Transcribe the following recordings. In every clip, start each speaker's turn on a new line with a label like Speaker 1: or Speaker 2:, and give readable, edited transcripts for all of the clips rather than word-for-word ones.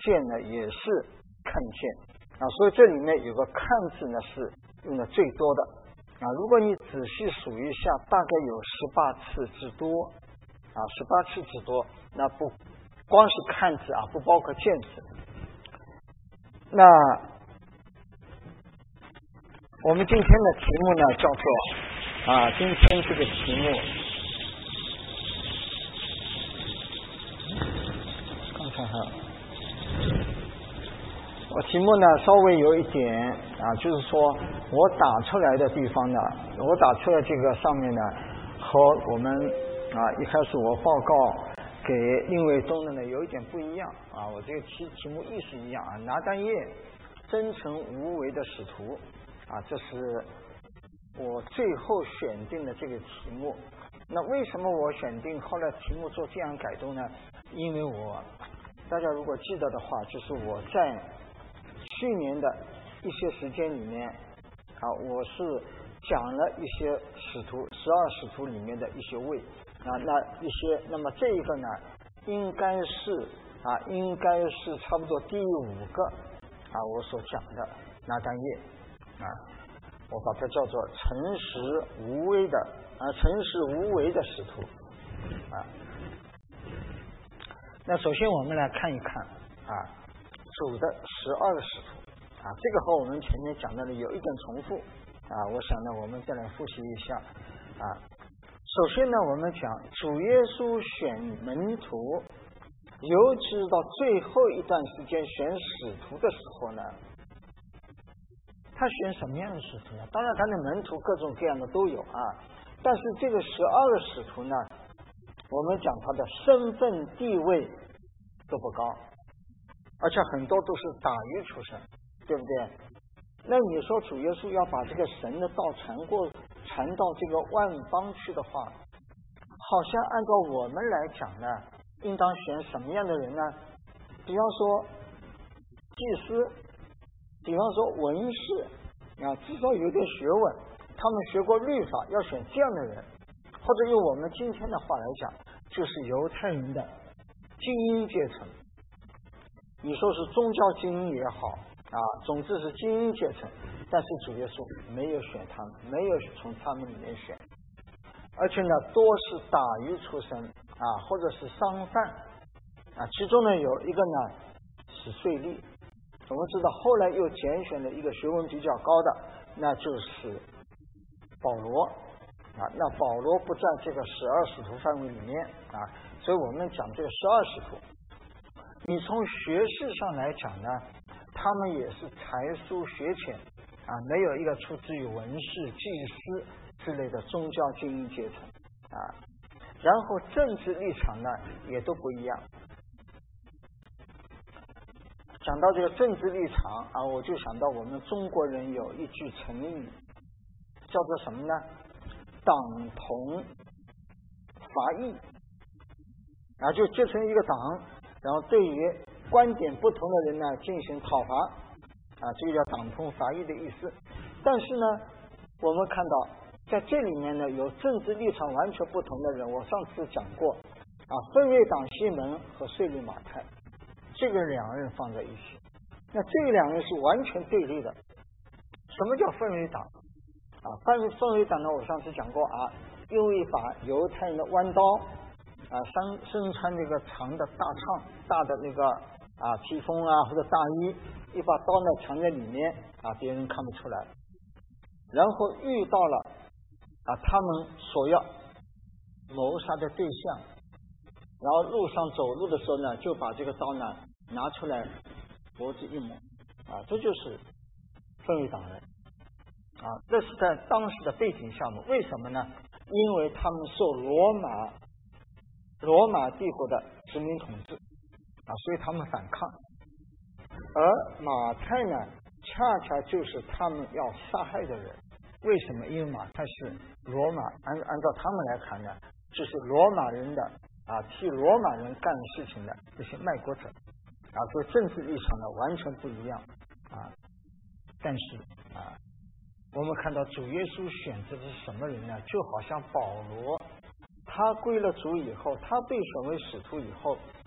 Speaker 1: 见呢也是看见啊，所以这里面有个看字呢是用的最多的啊。如果你仔细数一下，大概有18次之多啊，18次之多。那不光是看字啊，不包括见字。那我们今天的题目呢叫做啊，今天这个题目刚才我题目呢稍微有一点啊，就是说我打出来的地方呢，我打出来这个上面呢和我们啊一开始我报告给另位中的呢有一点不一样啊。我这个题目意思一样啊，拿但业真诚无为的使徒啊，这是我最后选定的这个题目。那为什么我选定后来题目做这样改动呢？因为大家如果记得的话，就是我在去年的一些时间里面啊，我是讲了一些使徒12使徒里面的一些位啊，那么这一个呢应该是差不多第5个啊，我所讲的拿但业啊，我把它叫做诚实无为的使徒啊。那首先我们来看一看啊，主的12个使徒啊，这个和我们前面讲到的有一点重复啊，我想呢我们再来复习一下啊。首先呢，我们讲主耶稣选门徒，尤其是到最后一段时间选使徒的时候呢，他选什么样的使徒呢？当然他的门徒各种各样的都有啊，但是这个12个使徒呢，我们讲他的身份地位都不高，而且很多都是打鱼出身，对不对？那你说主耶稣要把这个神的道传到这个万邦去的话，好像按照我们来讲呢，应当选什么样的人呢？比方说祭司，比方说文士啊，至少有点学问，他们学过律法，要选这样的人。或者用我们今天的话来讲，就是犹太人的精英阶层。你说是宗教精英也好啊，总之是精英阶层，但是主耶稣没有选他们，没有从他们里面选，而且呢多是打鱼出身啊，或者是商贩啊，其中呢有一个呢是税吏。我们知道后来又拣选了一个学问比较高的，那就是保罗啊。那保罗不在这个12使徒范围里面啊，所以我们讲这个12使徒，你从学识上来讲呢，他们也是才疏学浅啊，没有一个出自于文士、祭司之类的宗教精英阶层啊。然后政治立场呢也都不一样。讲到这个政治立场啊，我就想到我们中国人有一句成语叫做什么呢？党同伐异啊，就结成一个党，然后对于观点不同的人呢进行讨伐啊，这个叫党同伐异的意思。但是呢，我们看到在这里面呢有政治立场完全不同的人，我上次讲过啊，分为党西门和税吏马太，这个两人放在一起，那这两人是完全对立的。什么叫分为党啊？分为党呢，我上次讲过啊，因为把犹太人的弯刀啊，身穿这个长的大氅、大的那个啊披风啊或者大衣，一把刀呢藏在里面啊，别人看不出来。然后遇到了啊他们所要谋杀的对象，然后路上走路的时候呢，就把这个刀呢拿出来脖子一抹啊，这就是分为党人啊。这是在当时的背景下面，为什么呢？因为他们受罗马帝国的殖民统治啊，所以他们反抗。而马太呢，恰恰就是他们要杀害的人。为什么？因为马太是罗马按照他们来看呢，就是罗马人的啊，替罗马人干事情的这些卖国者啊，所以政治立场呢完全不一样啊。但是啊，我们看到主耶稣选择的是什么人呢？就好像保罗，他归了主以后，他被选为使徒以后，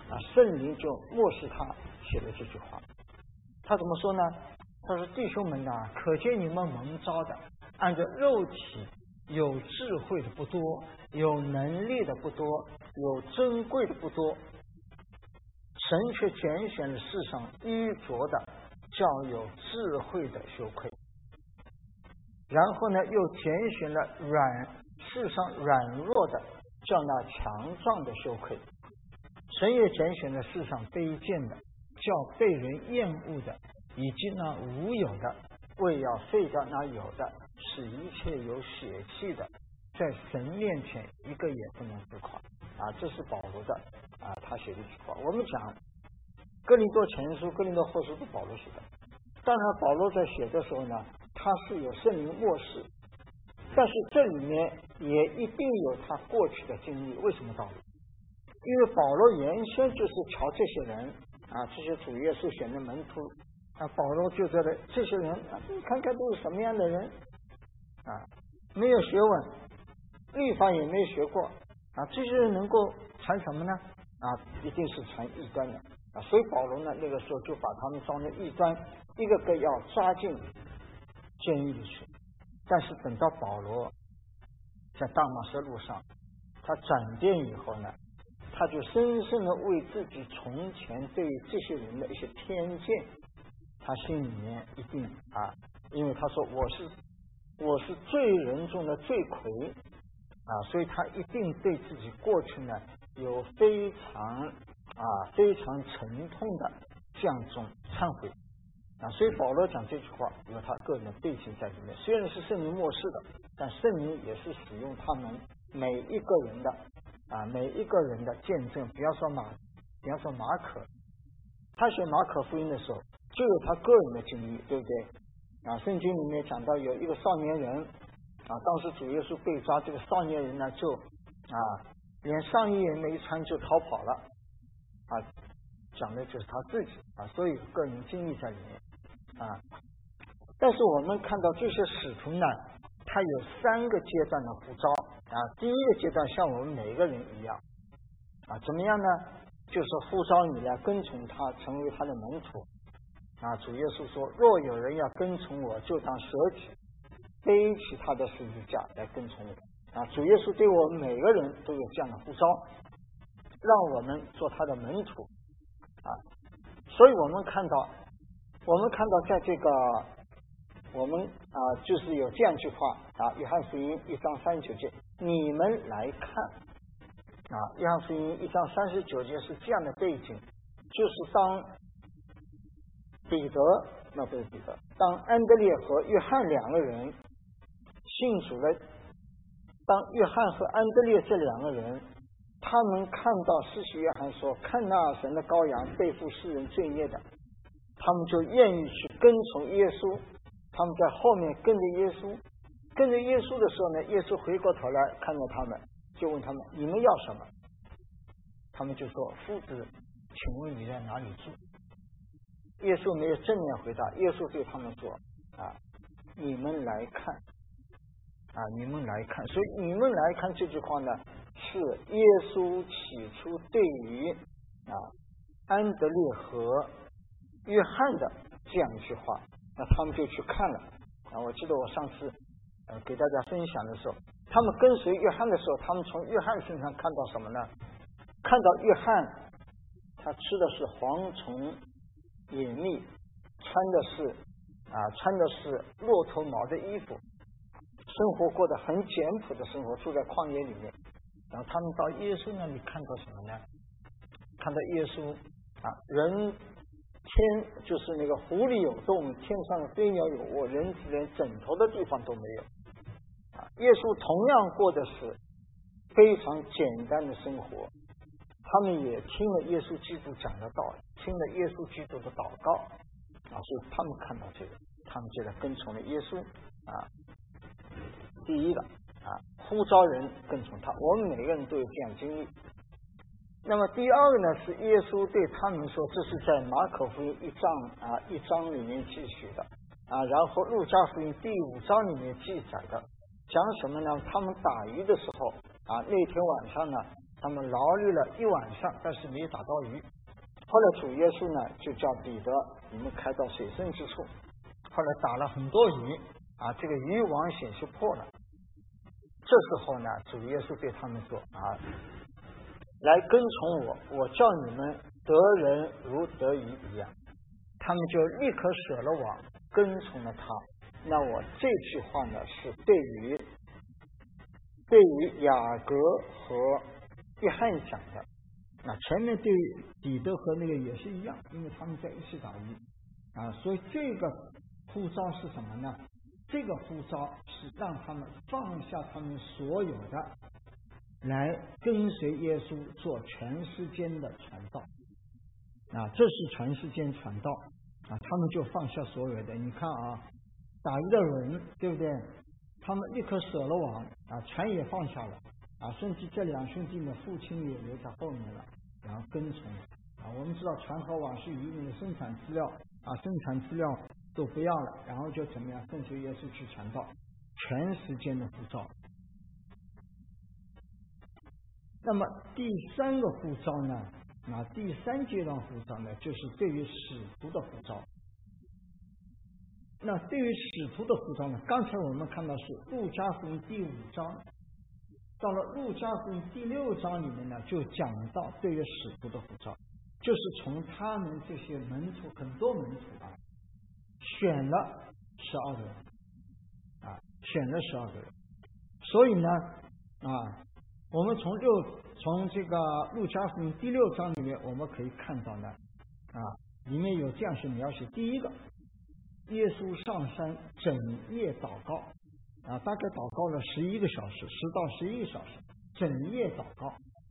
Speaker 1: 圣灵就默示他写了这句话。他怎么说呢？他说：弟兄们呐，可见你们蒙召的，按照肉体有智慧的不多，有能力的不多，有珍贵的不多，神却拣选了世上愚拙的，叫有智慧的羞愧。然后呢，又拣选了世上软弱的，叫那强壮的羞愧。神也拣选了世上卑贱的，叫被人厌恶的，以及那无有的，为要废掉那有的，使一切有血气的，在神面前一个也不能自夸。这是保罗的他写的一句话。我们讲哥林多前书、哥林多后书是保罗写的，当然保罗在写的时候呢，他是有圣灵默示，但是这里面也一定有他过去的经历。为什么道理？因为保罗原先就是瞧这些人这些主耶稣选的门徒保罗就觉得这些人你看看都是什么样的人没有学问，律法也没有学过这些人能够传什么呢？一定是传异端的所以保罗呢那个时候就把他们当成异端，一个个要抓进监狱里去。但是等到保罗在大马士路上他转变以后呢，他就深深的为自己从前对这些人的一些偏见，他心里面一定因为他说我是罪人中的罪魁所以他一定对自己过去呢有非常沉痛的这样一种忏悔所以保罗讲这句话有他个人的背景在里面。虽然是圣灵默示的，但圣灵也是使用他们每一个人的见证。比方说马可，他写马可福音的时候就有他个人的经历，对不对圣经里面讲到有一个少年人当时主耶稣被抓，这个少年人呢就连上衣也没穿就逃跑了讲的就是他自己所以个人经历在里面但是我们看到这些使徒呢，他有3个阶段的呼召第一个阶段像我们每一个人一样怎么样呢？就是呼召你来跟从他，成为他的门徒主耶稣说，若有人要跟从我，就当舍己，背起他的十字架来跟从我主耶稣对我们每个人都有这样的呼召，让我们做他的门徒所以我们看到在这个我们就是有这样一句话约翰福音1章39节，你们来看约翰福音1章39节是这样的背景，就是当当安德烈和约翰2个人信主了，当约翰和安德烈这2个人他们看到施洗约翰说看那神的羔羊背负世人罪孽的，他们就愿意去跟从耶稣，他们在后面跟着耶稣的时候呢，耶稣回过头来看着他们，就问他们你们要什么？他们就说夫子，请问你在哪里住？耶稣没有正面回答，耶稣对他们说你们来看你们来看。所以你们来看这句话呢，是耶稣起初对于安德烈和约翰的这样一句话，那他们就去看了我记得我上次给大家分享的时候，他们跟随约翰的时候，他们从约翰身上看到什么呢？看到约翰他吃的是蝗虫野蜜，穿的是骆驼毛的衣服，生活过得很简朴的生活，住在旷野里面。然后他们到耶稣那里看到什么呢？看到耶稣人天就是那个湖里有洞，天上的飞鸟有窝，人连枕头的地方都没有耶稣同样过的是非常简单的生活，他们也听了耶稣基督讲的道理，听了耶稣基督的祷告所以他们看到这个，他们就来跟从了耶稣第一个呼召人跟从他，我们每个人都有这样经历。那么第二个呢，是耶稣对他们说，这是在马可福音1章里面记许的然后路加福音第5章里面记载的，讲什么呢？他们打鱼的时候那天晚上呢， 他们劳力了一晚上，但是没打到鱼。后来主耶稣呢就叫彼得，你们开到水深之处。后来打了很多鱼啊，这个渔网险就破了。这时候呢，主耶稣对他们说啊，来跟从我，我叫你们得人如得鱼一样。他们就立刻舍了网，跟从了他。那我这句话呢，是对于雅各和约翰讲的。那前面对彼得和那个也是一样，因为他们在一起打鱼啊，所以这个呼召是什么呢？这个呼召是让他们放下他们所有的，来跟随耶稣做全世界的传道啊，这是全世界传道啊，他们就放下所有的。你看啊，打鱼的人对不对？他们立刻舍了网啊，船也放下了啊，甚至这两兄弟的父亲也留在后面了，然后跟从啊。我们知道船和网是渔民的生产资料啊，生产资料都不要了，然后就怎么样跟随耶稣去传道，全世界的呼召。那么第三个呼召呢？啊，第三阶段呼召呢，就是对于使徒的呼召。那对于使徒的呼召呢？刚才我们看到是路加福音第5章，到了路加福音第6章里面呢，就讲到对于使徒的呼召，就是从他们这些门徒，很多门徒啊，选了12个人啊，选了12个人。所以呢啊，我们从这个路加福音第6章里面，我们可以看到呢啊，里面有这样去描写：第一个，耶稣上山整夜祷告啊，大概祷告了11个小时，10到11个小时，整夜祷告。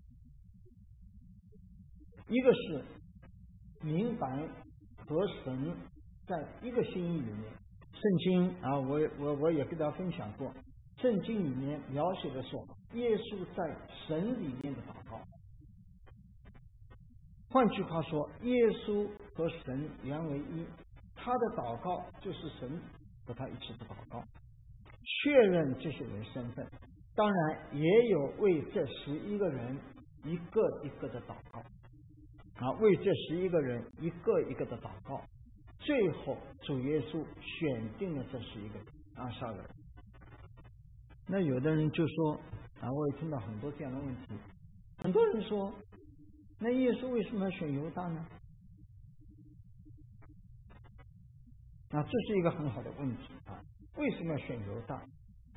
Speaker 1: 一个是明白和神在一个心意里面，圣经啊，我也跟大家分享过，圣经里面描写的说，耶稣在神里面的祷告。换句话说，耶稣和神原为一，他的祷告就是神和他一起的祷告，确认这些人身份。当然也有为这11个人一个一个的祷告啊，为这11个人一个一个的祷告。最后主耶稣选定了这11个人啊，12个人。那有的人就说啊，我也听到很多这样的问题，很多人说，那耶稣为什么要选犹大呢？啊，这是一个很好的问题啊，为什么要选犹大？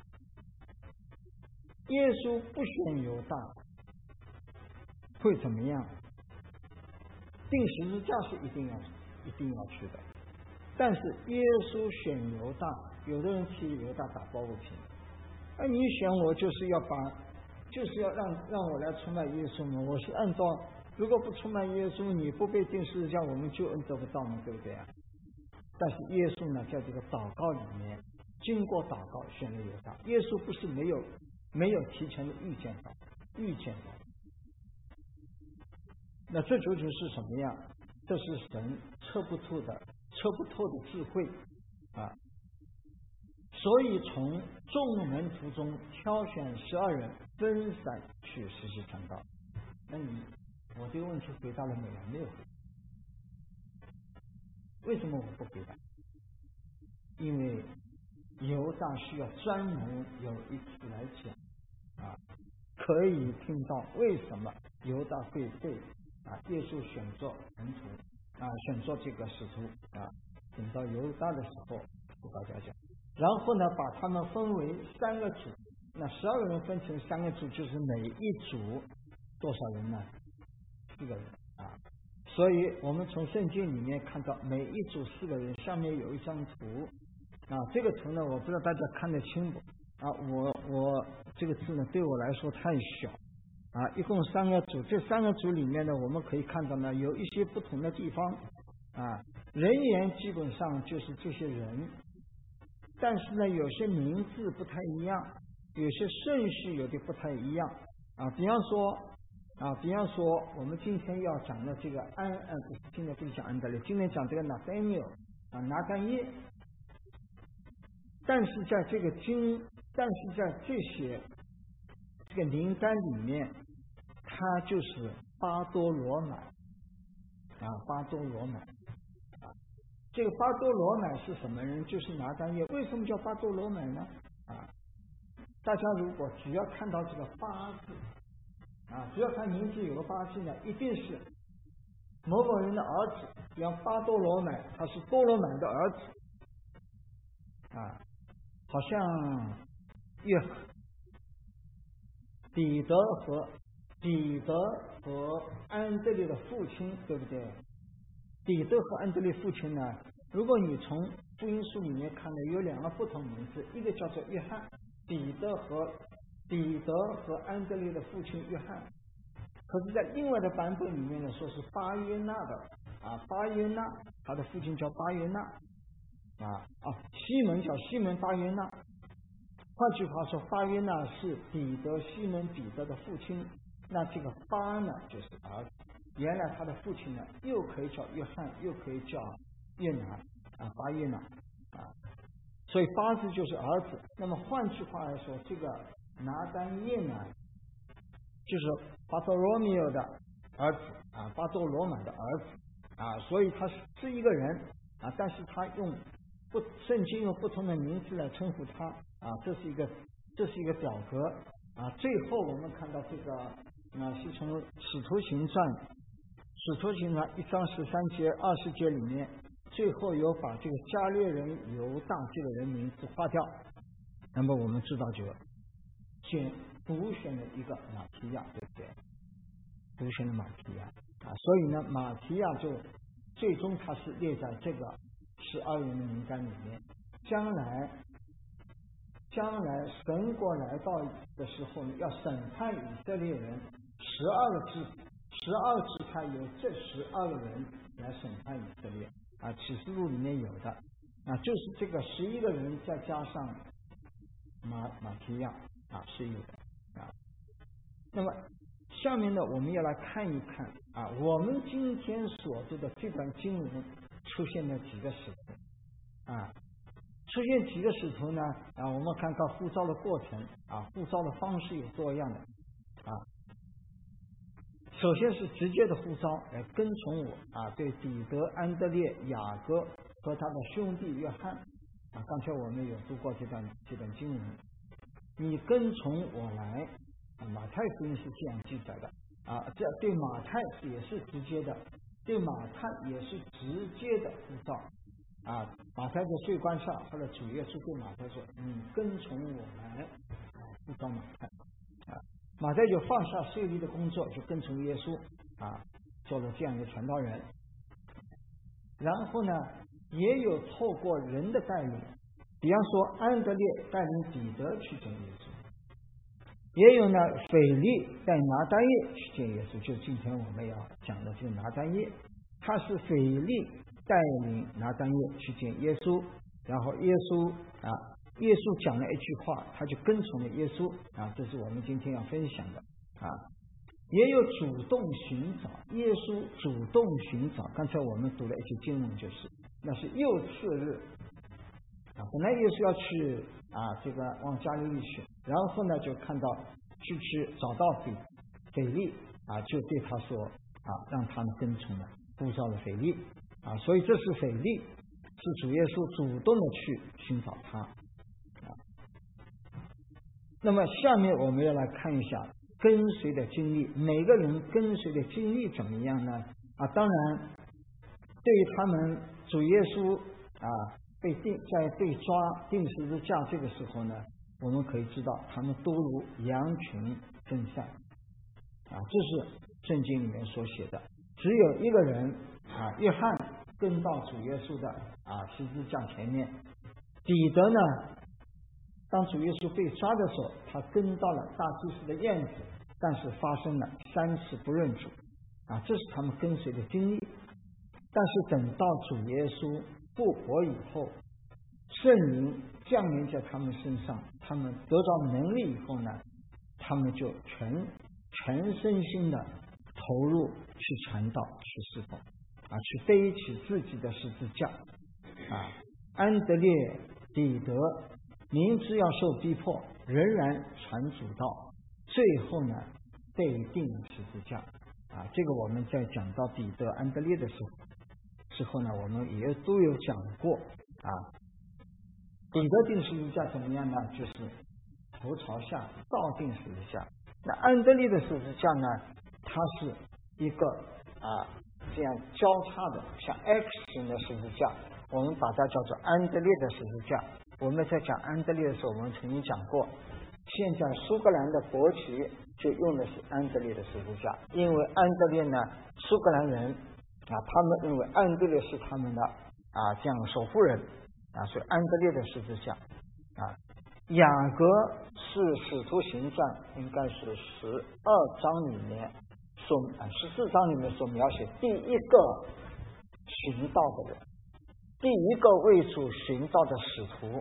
Speaker 1: 耶稣不选犹大会怎么样？钉十字架是一定要去的，但是耶稣选犹大，有的人替犹大打抱不平。你选我就是要让我来出卖耶稣嘛？我是按照，如果不出卖耶稣，你不被钉十字架，我们救恩得不到嘛，对不对啊？但是耶稣呢，在这个祷告里面，经过祷告选了犹大。耶稣不是没有提前的预见到。那这究竟是什么样？这是神测不透的智慧啊！所以从众门徒中挑选12人，分散去实习传道。那我这个问题回答了没有？没有回答。为什么我不回答？因为犹大需要专门有一次来讲啊，可以听到为什么犹大会被耶稣选做门徒啊，选做这个使徒啊。等到犹大的时候给大家讲，然后呢，把他们分为3个组。那12个人分成3个组，就是每一组多少人呢？4个人啊。所以我们从圣经里面看到，每一组4个人，下面有一张图啊。这个图呢，我不知道大家看得清不啊？我这个字呢，对我来说太小啊。一共3个组，这3个组里面呢，我们可以看到呢，有一些不同的地方啊，人员基本上就是这些人，但是呢，有些名字不太一样，有些顺序有的不太一样啊。比方说我们今天要讲的这个今天不讲安德烈，今天讲这个拿但业。但是在这些这个名单里面，他
Speaker 2: 他就是巴多罗买巴多罗买这个巴多罗买是什么人？就是拿单业。为什么叫巴多罗买呢？大家如果只要看到这个巴字只要他名字有个巴字呢，一定是某某人的儿子。比方巴多罗买，他是多罗买的儿子好像彼得和安德烈的父亲，对不对？彼得和安德烈父亲呢，如果你从福音书里面看的，有两个不同名字，一个叫做约翰，彼得和安德烈的父亲约翰。可是在另外的版本里面呢，说是巴约纳的巴约纳，他的父亲叫巴约纳西门叫西门巴约纳。换句话说，巴约纳是西门彼得的父亲。那这个巴呢，就是儿子。原来他的父亲呢，又可以叫约翰，又可以叫约拿巴约纳所以巴字就是儿子。那么换句话来说，这个拿单业呢，就是巴多罗密欧的儿子巴多罗买的儿子所以他是一个人但是他圣经用不同的名字来称呼他这是一个表格最后我们看到这个是从使徒行传1章13节20节里面，最后有把这个加略人犹大这个人名字划掉。那么我们知道就独选了一个马提亚，对不对？独选了马提亚所以呢，马提亚就最终他是列在这个12人的名单里面。将来神国来到的时候呢，要审判以色列人12支派，由这12个人来审判以色列启示录里面有的就是这个11个人再加上马提亚是有的那么下面呢，我们要来看一看我们今天所读的这段经文出现了几个使徒出现几个使徒呢我们看到呼召的过程呼召的方式有多样的首先是直接的呼召，来跟从我对彼得、安德烈、雅各和他的兄弟约翰刚才我们有读过这段经文，你跟从我来马太福音是这样记载的这对马太也是直接的，对马太也是直接的呼召马太在税关上，他的主耶稣对马太说：“你跟从我来。”呼召马太马太就放下税吏的工作，就跟从耶稣做了这样一个传道人。然后呢，也有透过人的带领，比方说安德烈带领彼得去见耶稣，也有呢腓力带拿单业去见耶稣，就今天我们要讲的这个拿单业，他是腓力带领拿单业去见耶稣，然后耶稣讲了一句话，他就跟从了耶稣这是我们今天要分享的也有主动寻找，耶稣主动寻找。刚才我们读了一些经文，就是那是又次日本来耶稣要去这个往加利利去，然后呢就看到去找到腓力就对他说让他们跟从了，呼召了腓力所以这是腓力，是主耶稣主动的去寻找他那么下面我们要来看一下跟随的经历，每个人跟随的经历怎么样呢当然对于他们主耶稣被抓钉十字架这个时候呢，我们可以知道他们都如羊群分散这是圣经里面所写的。只有一个人约翰跟到主耶稣的十字架前面，彼得呢，当主耶稣被抓的时候，他跟到了大祭司的院子，但是发生了3次不认主这是他们跟随的经历。但是等到主耶稣复活以后，圣灵降临在他们身上，他们得到能力以后呢，他们就全身心的投入去传道，去侍奉去背起自己的十字架安德烈、彼得明知要受逼迫，仍然传主道，最后呢被钉十字架这个我们在讲到彼得安德烈的时候呢，我们也都有讲过彼得钉十字架怎么样呢？就是头朝下倒钉十字架。那安德烈的十字架呢，它是一个这样交叉的像 X 型的十字架，我们把它叫做安德烈的十字架。我们在讲安德烈的时候，我们曾经讲过，现在苏格兰的国旗就用的是安德烈的十字架，因为安德烈呢，苏格兰人他们认为安德烈是他们的这样守护人所以安德烈的十字架雅各是使徒行传应该是14章里面所描写第一个寻道的人，第一个为主寻道的使徒。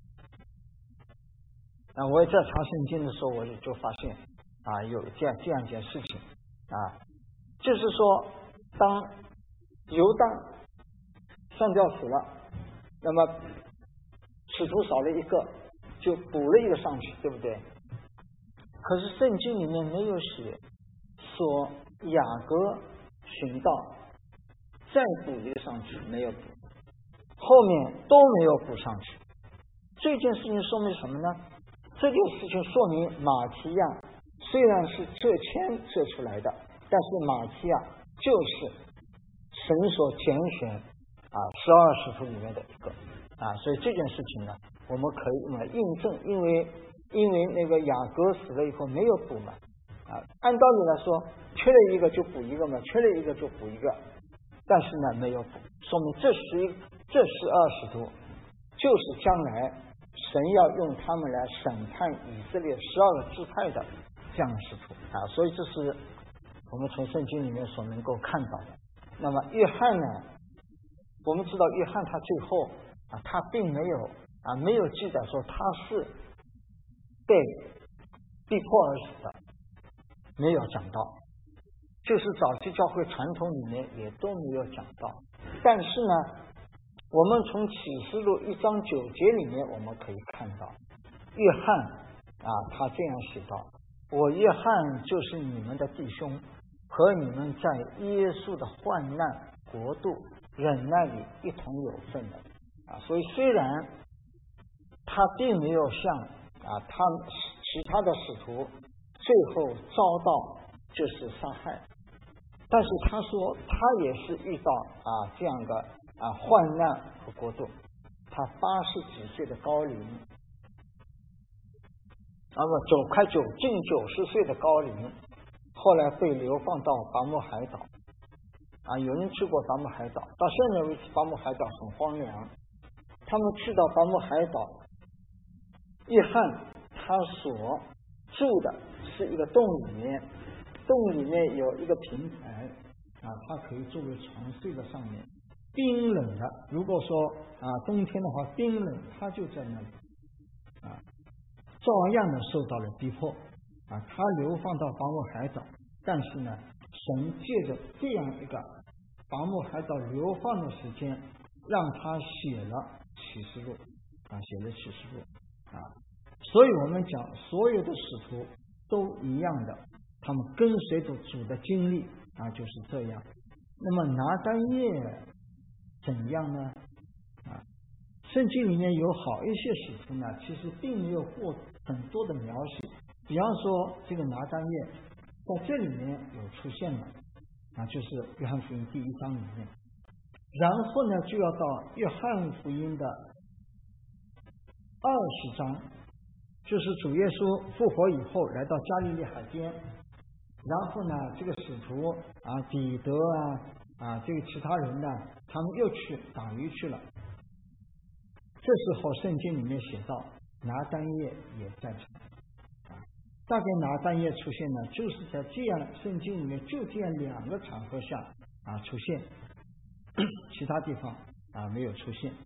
Speaker 2: 我也在查圣经的时候，我就发现有这样一件事情就是说，当犹大上吊死了，那么使徒少了一个，就补了一个上去，对不对？可是圣经里面没有写说雅各寻道再补一个上去，没有补，后面都没有补上去。这件事情说明什么呢？这件事情说明马提亚虽然是这签这出来的，但是马提亚就是神所拣选12使徒里面的一个所以这件事情呢，我们可以用来印证，因为那个雅各死了以后没有补嘛按道理来说缺了一个就补一个嘛，缺了一个就补一个，但是呢没有补，说明这12使徒就是将来神要用他们来审判以色列12个支派的这样的使徒所以这是我们从圣经里面所能够看到的。那么约翰呢，我们知道约翰他最后他并没有记载说他是被逼迫而死的，没有讲到，就是早期教会传统里面也都没有讲到。但是呢，我们从启示录1章9节里面我们可以看到，约翰他这样写道：我约翰就是你们的弟兄，和你们在耶稣的患难、国度、忍耐里一同有份的所以虽然他并没有像他其他的使徒最后遭到就是杀害，但是他说他也是遇到这样的患难和国度。他80几岁的高龄快近90岁的高龄，后来被流放到拔木海岛有人去过拔木海岛，到现在为止拔木海岛很荒凉。他们去到拔木海岛，约翰他所住的是一个洞里面，洞里面有一个平台他可以作为床睡在上面，冰冷的，如果说冬天的话冰冷，他就在那里照样的受到了逼迫他流放到拔木海岛，但是呢神借着这样一个拔木海岛流放的时间，让他写了启示录所以我们讲所有的使徒都一样的，他们跟随着主的经历就是这样。那么拿单业怎样呢圣经里面有好一些使徒呢，其实并没有过很多的描写。比方说这个拿单业在这里面有出现了就是约翰福音第1章里面，然后呢就要到约翰福音的20章，就是主耶稣复活以后来到加利利海边，然后呢这个使徒彼得这个其他人呢，他们又去打鱼去了。这时候圣经里面写到拿单业也在场大概拿单业出现呢，就是在这样圣经里面就这样2个场合下出现，其他地方没有出现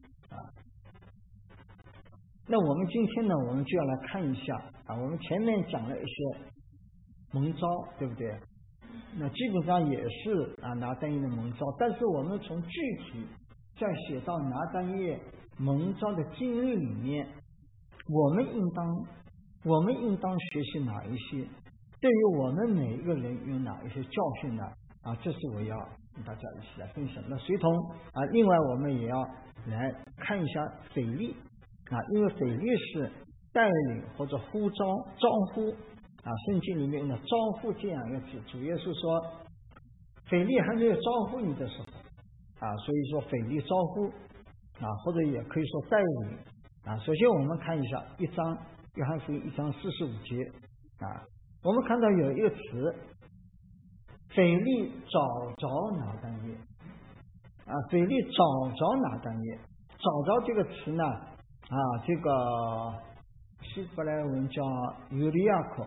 Speaker 2: 那我们今天呢，我们就要来看一下我们前面讲了一些蒙召，对不对？那基本上也是拿单业的蒙召，但是我们从具体在写到拿单业蒙召的经历里面，我们应当学习哪一些对于我们每一个人有哪一些教训呢？这是我要跟大家一起来分享。那随同另外我们也要来看一下腓力因为腓力是带领或者呼召、招呼圣经里面的招呼这样一个字。主耶稣说，腓力还没有招呼你的时候所以说腓力招呼或者也可以说带领首先我们看一下1章约翰福音1章45节我们看到有一个词，腓力找着拿但业腓力找着拿但业。找着这个词呢这个希伯来文叫尤利亚口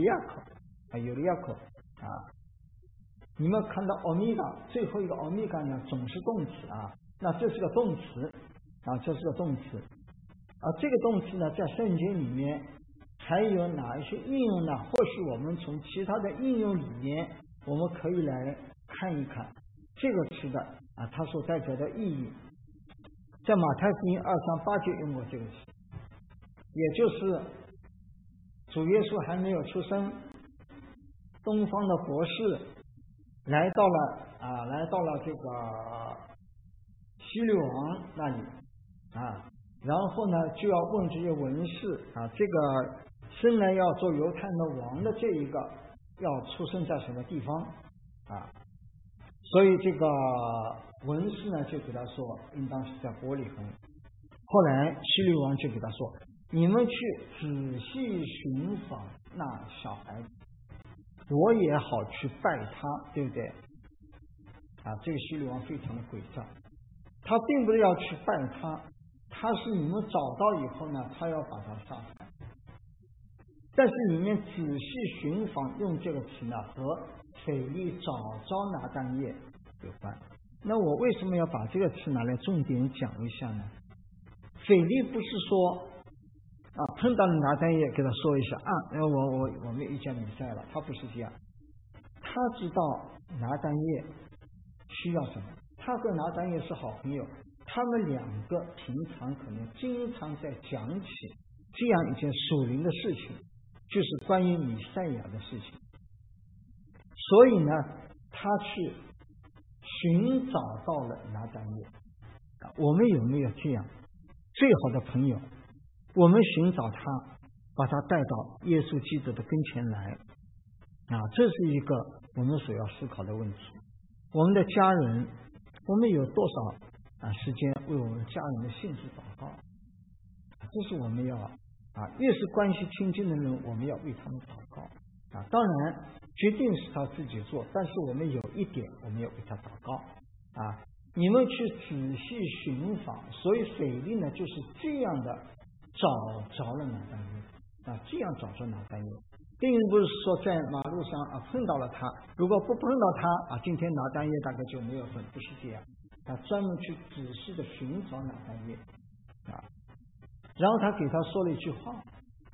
Speaker 2: 你们看到欧米伽最后一个欧米伽呢总是动词那这是个动词这是个动词这个动词呢在圣经里面还有哪一些应用呢？或许我们从其他的应用里面我们可以来看一看这个词的它所代表的意义。在马太福音2章8节用过这个词，也就是主耶稣还没有出生，东方的博士来到了这个希律王那里然后呢就要问这些文士这个生来要做犹太人的王的这一个要出生在什么地方所以这个文士呢就给他说应当是在伯利恒。后来希律王就给他说，你们去仔细寻访那小孩子，我也好去拜他，对不对这个希律王非常的诡诈，他并不是要去拜他，他是你们找到以后呢他要把他杀害。但是里面仔细寻访用这个词呢和腓力找着拿但业有关。那我为什么要把这个词拿来重点讲一下呢？腓力不是说碰到了拿但业给他说一下我们遇见弥赛了，他不是这样。他知道拿但业需要什么，他和拿但业是好朋友，他们两个平常可能经常在讲起这样一件属灵的事情，就是关于弥赛亚的事情。所以呢他去寻找到了拿但业。我们有没有这样最好的朋友，我们寻找他，把他带到耶稣基督的跟前来这是一个我们所要思考的问题。我们的家人，我们有多少时间为我们家人的信主祷告，这是我们要越是关系亲近的人，我们要为他们祷告当然决定是他自己做，但是我们有一点我们要为他祷告你们去仔细寻访。所以腓力呢就是这样的找着了拿但业这样找着拿但业，并不是说在马路上碰到了他，如果不碰到他今天拿但业大概就没有份，不是这样专门去仔细的寻找拿但业然后他给他说了一句话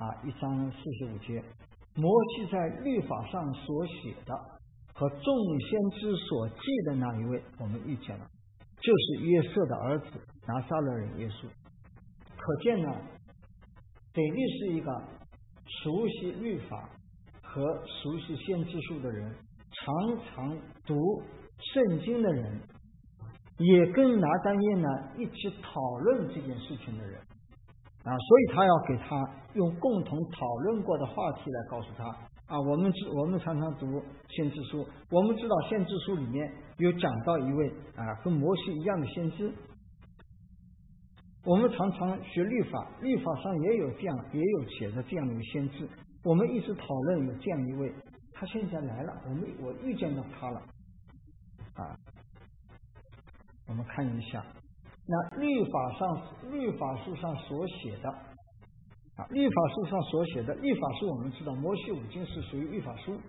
Speaker 2: 1章45节，摩西在律法上所写的和众先知所记的那一位我们遇见了，就是约瑟的儿子拿撒勒人耶稣。可见呢腓力是一个熟悉律法和熟悉先知书的人，常常读圣经的人，也跟拿但业呢一起讨论这件事情的人所以他要给他用共同讨论过的话题来告诉他我们常常读先知书，我们知道先知书里面有讲到一位跟摩西一样的先知，我们常常学律法，律法上也有写的这样的一个先知，我们一直讨论有这样一位，他现在来了，我遇见到他了我们看一下那律法书上所写的律法书上所写的，律法书我们知道摩西五经是属于律法书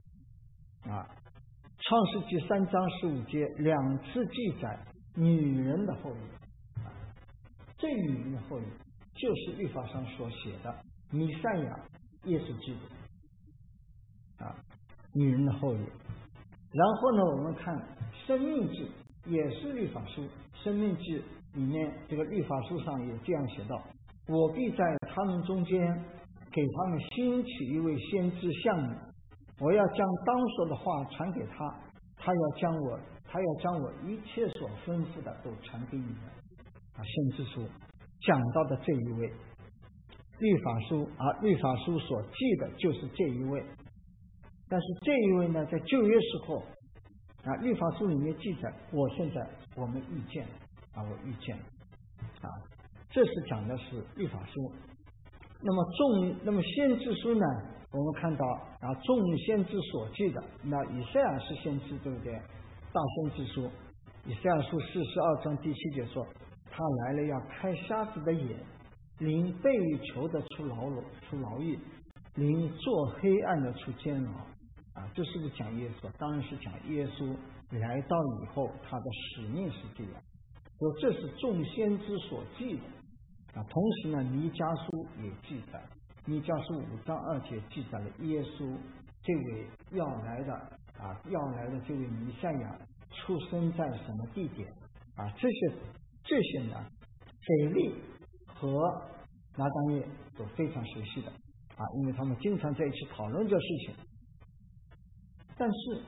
Speaker 2: 创世纪3章15节2次记载女人的后裔这女人的后裔就是律法上所写的弥赛亚耶稣基督女人的后裔。然后呢我们看申命记也是律法书，申命记里面这个律法书上也这样写道，我必在他们中间给他们兴起一位先知像你， 我要将当说的话传给他，他要将我一切所吩咐的都传给你们。先知书讲到的这一位律法书所记的就是这一位，但是这一位呢，在旧约时候律法书里面记载，我们遇见了我遇见了这是讲的是律法书。那么先知书呢，我们看到众先知所记的，那以赛亚是先知，对不对？大先知书以赛亚书42章第7节说，他来了要开瞎子的眼，领被囚的出牢狱，领坐黑暗的出监牢这是不是讲耶稣？当然是讲耶稣来到以后他的使命是这样，所以这是众先知所记的同时呢，弥迦书也记载，弥迦书5章2节记载了耶稣这位要来的这位弥赛亚出生在什么地点这些呢，腓力和拿但业都非常熟悉的因为他们经常在一起讨论这事情。但是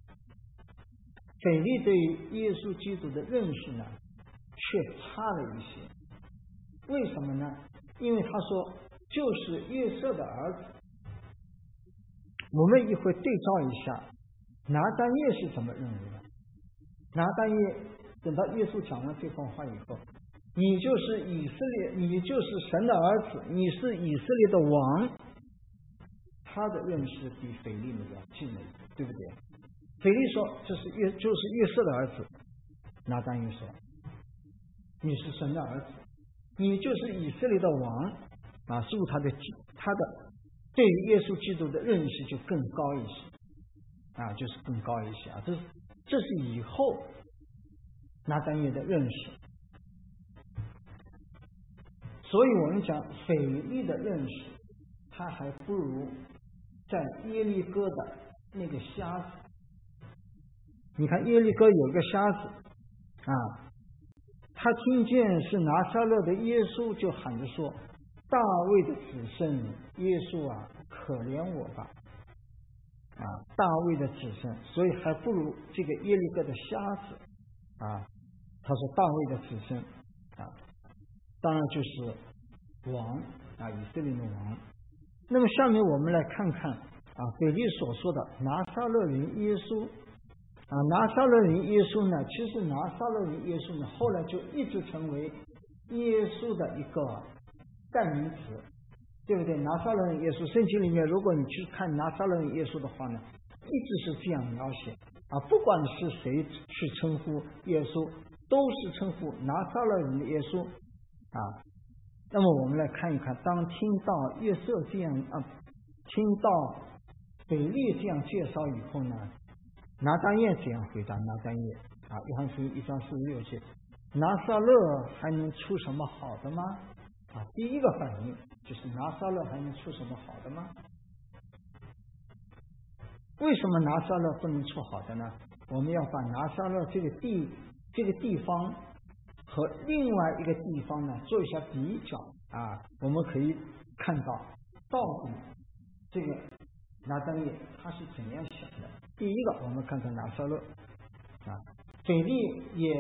Speaker 2: 腓力对耶稣基督的认识呢，却差了一些。为什么呢？因为他说就是约瑟的儿子。我们一会对照一下拿但业是怎么认为的。拿但业等到耶稣讲完这番话以后，你就是你就是神的儿子，你是以色列的王，他的认识比腓力呢要近了一点，对不对？腓力说就是约瑟的儿子，拿但业说你是神的儿子，你就是以色列的王是不是他的对于耶稣基督的认识就更高一些就是更高一些这是以后拿但业的认识。所以我们讲腓力的认识，他还不如在耶利哥的那个瞎子。你看耶利哥有个瞎子他听见是拿撒勒的耶稣，就喊着说，大卫的子孙耶稣可怜我吧大卫的子孙。所以还不如这个耶利哥的瞎子他说大卫的子孙当然就是王以色列的王。那么下面我们来看看腓力所说的拿撒勒人耶稣拿撒勒人耶稣呢，其实拿撒勒人耶稣呢，后来就一直成为耶稣的一个代名词，对不对？拿撒勒人耶稣，圣经里面如果你去看拿撒勒人耶稣的话呢，一直是这样描写不管是谁去称呼耶稣，都是称呼拿撒勒人的耶稣那么我们来看一看，当听到约瑟这样听到腓力这样介绍以后呢，拿但业这样回答拿但业约翰福音1章46节，拿撒勒还能出什么好的吗？第一个反应就是拿撒勒还能出什么好的吗？为什么拿撒勒不能出好的呢？我们要把拿撒勒这个地方和另外一个地方呢做一下比较我们可以看到到底这个拿但业他是怎样想的。第一个，我们看看拿撒勒腓力也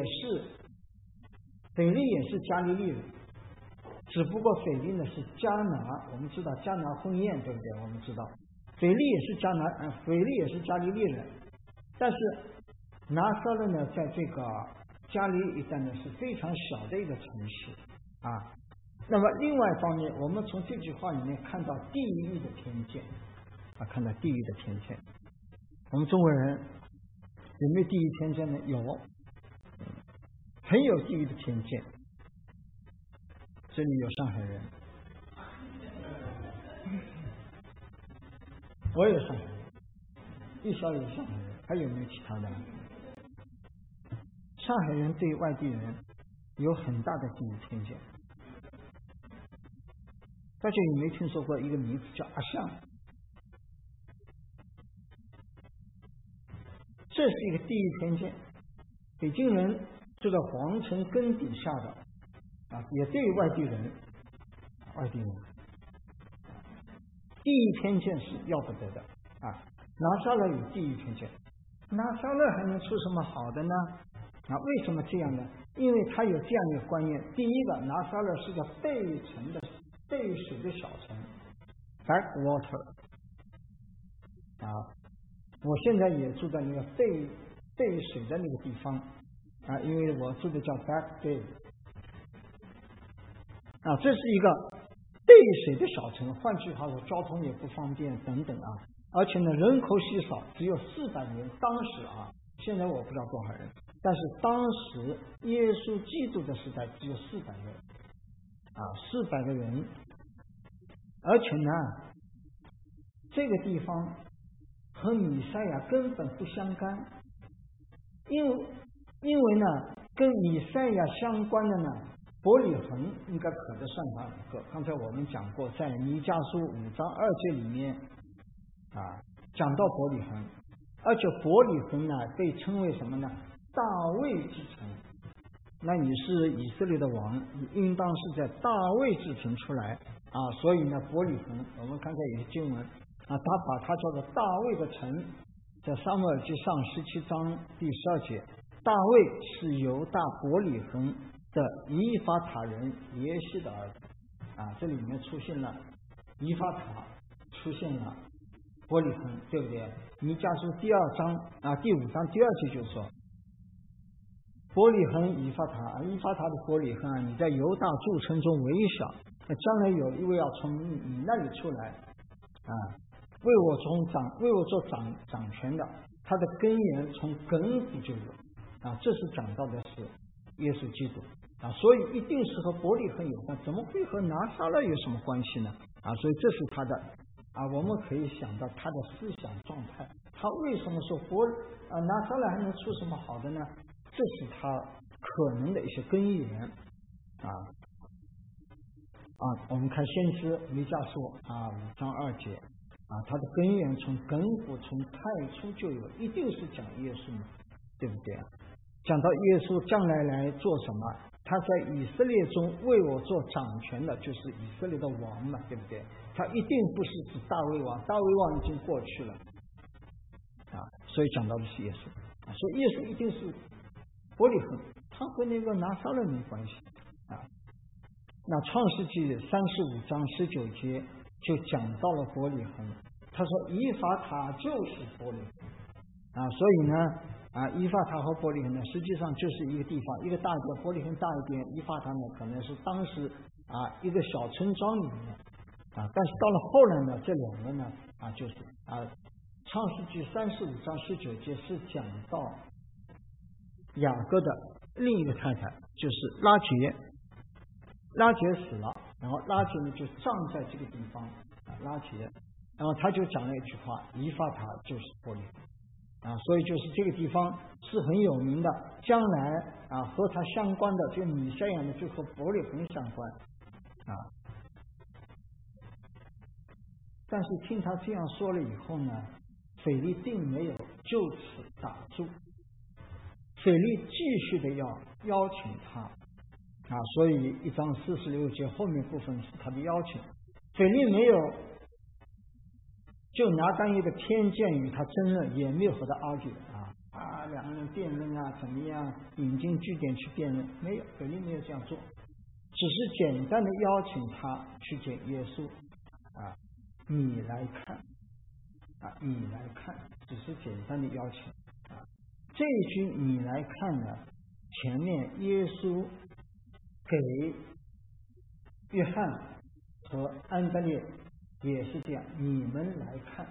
Speaker 2: 是加利利人，只不过腓力呢是迦拿，我们知道迦拿婚宴，对不对？我们知道腓力也是加利利人，但是拿撒勒呢在这个加利利一带呢是非常小的一个城市那么另外一方面，我们从这句话里面看到地域的偏见看到地域的偏见。我们中国人有没有地域偏见呢？有，很有地域的偏见。这里有上海人，我也是上海人，玉晓也是上海人，还有没有其他的？上海人对外地人有很大的地域偏见。大家有没有听说过一个名字叫阿象？这是一个地域偏见。北京人住在皇城根底下的也对外地人地域偏见是要不得的拿撒勒与地狱偏见，拿撒勒还能出什么好的呢？为什么这样呢？因为他有这样一个观念：第一个，拿撒勒是个背水的小城 ，backwater。我现在也住在那个背水的那个地方因为我住的叫 Backgate。这是一个背水的小城，换句话说，交通也不方便等等而且呢，人口稀少，只有400人。当时现在我不知道多少人，但是当时耶稣基督的时代只有400人，400个人，而且呢，这个地方和弥赛亚根本不相干，因为呢，跟弥赛亚相关的呢，伯利恒应该可得算上一个。刚才我们讲过，在弥迦书5章2节里面讲到伯利恒，而且伯利恒呢被称为什么呢？大卫之城。那你是以色列的王，你应当是在大卫之城出来所以呢，伯利恒我们看看有些经文他把它叫做大卫的城，在撒母耳记上17章第12节，大卫是犹大伯利恒的以法塔人耶西的儿子这里面出现了以法塔，出现了伯利恒，对不对？弥迦书第5章第2节就说伯利恒以法塔，以法塔的伯利恒你在犹大诸城中为小，将来有一位要从你那里出来为我做掌权的，他的根源从亘古就有这是讲到的是耶稣基督所以一定是和伯利恒有关，怎么会和拿撒勒有什么关系呢？所以这是他的我们可以想到他的思想状态，他为什么说拿撒勒还能出什么好的呢？这是他可能的一些根源我们看先知弥迦书5章2节他的根源从亘古从太初就有，一定是讲耶稣嘛，对不对讲到耶稣将来来做什么，他在以色列中为我做掌权的，就是以色列的王嘛，对不对？他一定不是指大卫王，大卫王已经过去了所以讲到的是耶稣所以耶稣一定是伯利恒，他和那个拿撒勒没关系那创世纪35章19节就讲到了伯利恒，他说以法塔就是伯利恒所以呢以法塔和伯利恒呢实际上就是一个地方，一个大点，伯利恒大一点，以法塔呢可能是当时一个小村庄里面但是到了后来呢，这两个呢就是创世纪35章19节是讲到雅各的另一个太太，就是拉结死了，然后拉结呢就葬在这个地方拉结，然后他就讲了一句话，以法塔就是伯利恒所以就是这个地方是很有名的，将来和他相关的这个弥赛亚呢就和伯利恒相关但是听他这样说了以后呢，腓力并没有就此打住，腓力继续的要邀请他所以1章46节后面部分是他的邀请，腓力没有就拿单一的偏见与他争论，也没有和他argue两个人辩论怎么样引经据典去辩论，没有，腓力没有这样做，只是简单的邀请他去见耶稣你来看你来看，只是简单的邀请这一句你来看呢，前面耶稣给约翰和安德烈也是这样，你们来看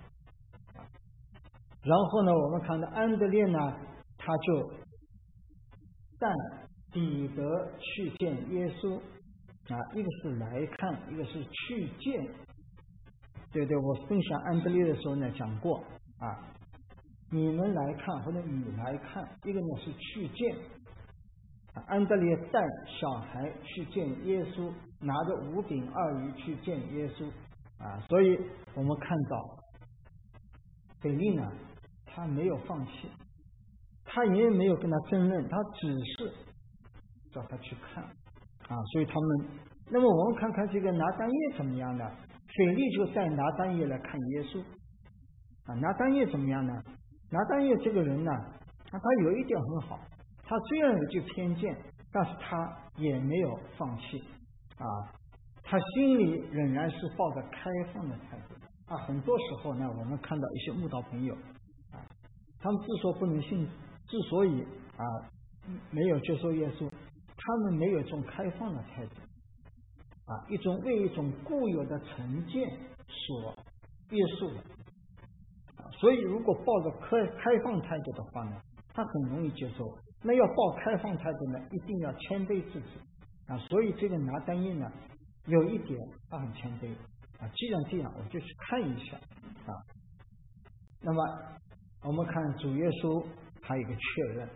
Speaker 2: 然后呢我们看到安德烈呢，他就带彼得去见耶稣一个是来看，一个是去见，对，我分享安德烈的时候呢讲过你们来看或者你来看，一个呢是去见安德烈带小孩去见耶稣，拿着5饼2鱼去见耶稣所以我们看到腓力呢他没有放弃，他也没有跟他争论，他只是叫他去看所以他们，那么我们看看这个拿单叶怎么样呢？腓力就带拿单叶来看耶稣拿单叶怎么样呢？拿单叶这个人呢，他有一点很好，他虽然有这偏见，但是他也没有放弃他心里仍然是抱着开放的态度很多时候呢，我们看到一些慕道朋友他们之所以没有接受耶稣，他们没有这种开放的态度为一种固有的成见所约束的所以如果抱着开放态度的话呢，他很容易接受。那要抱开放态度呢，一定要谦卑自己所以这个拿单叶呢，有一点他很谦卑既然这样，我就去看一下那么我们看主耶稣还有一个确认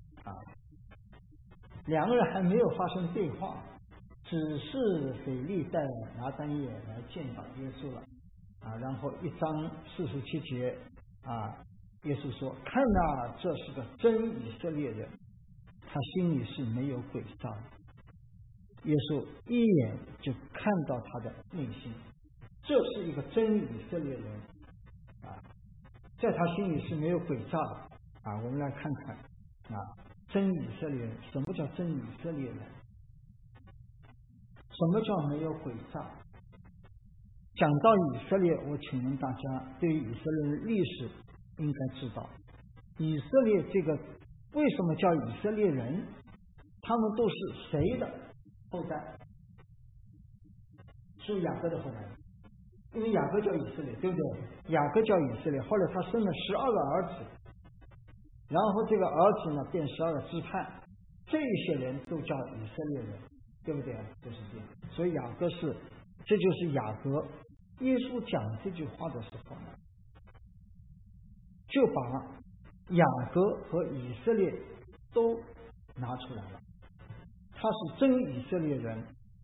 Speaker 2: 两个人还没有发生对话，只是腓力带拿单叶来见到耶稣了然后1章47节耶稣说：“看这是个真以色列人，他心里是没有诡诈的。”耶稣一眼就看到他的内心，这是一个真以色列人在他心里是没有诡诈的我们来看看真以色列人，什么叫真以色列人？什么叫没有诡诈？讲到以色列，我请问大家对于以色列的历史应该知道，以色列这个为什么叫以色列人？他们都是谁的后代？是雅各的后代，因为雅各叫以色列，对不对？雅各叫以色列，后来他生了12个儿子，然后这个儿子呢变12个支派，这些人都叫以色列人，对不对？就是这样。所以雅各这就是雅各。耶稣讲这句话的时候呢，就把雅各和以色列都拿出来了。他是真以色列人。